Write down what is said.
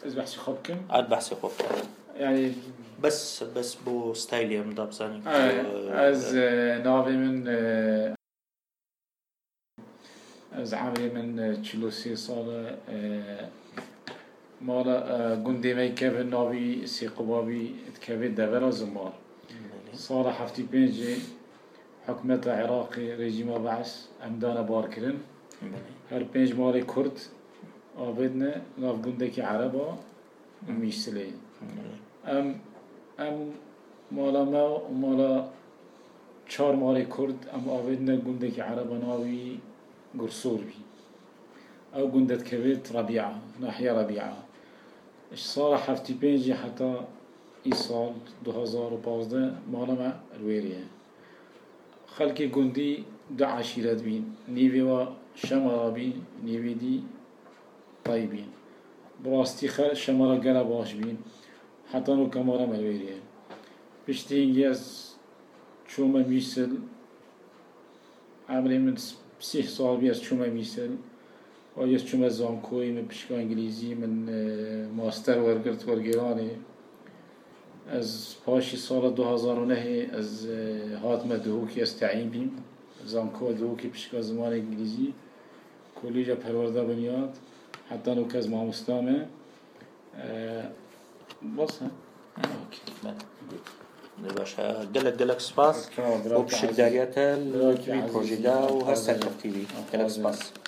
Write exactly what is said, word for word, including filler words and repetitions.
از بحثي خوب كم عاد بحثي خوب يعني بس بس بو ستايلي ام دابزاني از ناوي من از عمري من تشلوسي صار مالا قندي مي كيفن ناوي سي قبابي تكفيد دبر زمار صار حفتي بينجي حكمة عراقي ريجيما بعث أمدانا باركرن هر بينج مالي كرد آبدنا ناف قندكي عربا ميشتلي ام ام مالا ما ومالا چار مالي كرد ام آبدنا قندكي عربا ناوي قرصور بي او قندت كبيت ربيعة ناحية ربيعة اش صار حفتي بينجي حتى ايصال دو هزار و پازده مالا ما الويريه خلقي قندي دو عشيرات بين نيوي و شمرا بين نيوي دي طيبين براستي خل شمرا قلا باش بين حتى نو كمارا ملويريه بشتين يز شوما ميسل عمري من سيح صال بيز شوما ميسل و يز شوما زانكوي من بشكا انجليزي من ماستر ورقرت ورقراني از پاشی سال دو هزار و نه از هاتم دهوکی استعین بیم زانکو دهوکی پشکا زمان انگلیزی کلیجا پرورده بنیاد حتی نو که از مامستامه بس ها باشا قلق قلق سباس وبشداريات البروجي دا وهسه ترتيبي قلق سباس